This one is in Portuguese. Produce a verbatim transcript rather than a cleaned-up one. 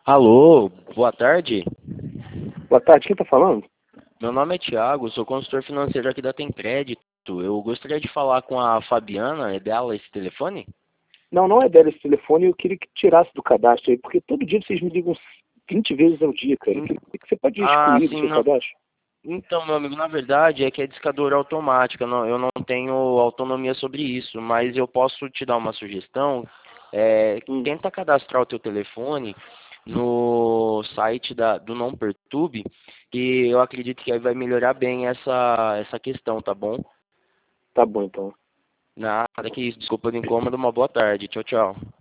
Alô, boa tarde. Boa tarde, quem está falando? Meu nome é Thiago, sou consultor financeiro aqui da Tem Crédito. Eu gostaria de falar com a Fabiana, é dela esse telefone? Não, não é dela esse telefone, eu queria que tirasse do cadastro aí, porque todo dia vocês me ligam vinte vezes ao dia, cara. Eu Hum, queria que você pode Ah, excluir do sim, seu não. cadastro. Então, meu amigo, na verdade é que é discadora automática, não- eu não tenho autonomia sobre isso, mas eu posso te dar uma sugestão. É, Hum, tenta cadastrar o teu telefone no site da, do Não Perturbe, que eu acredito que aí vai melhorar bem essa, essa questão, tá bom? tá bom então. Nada que isso, desculpa do incômodo, uma boa tarde. Tchau, tchau.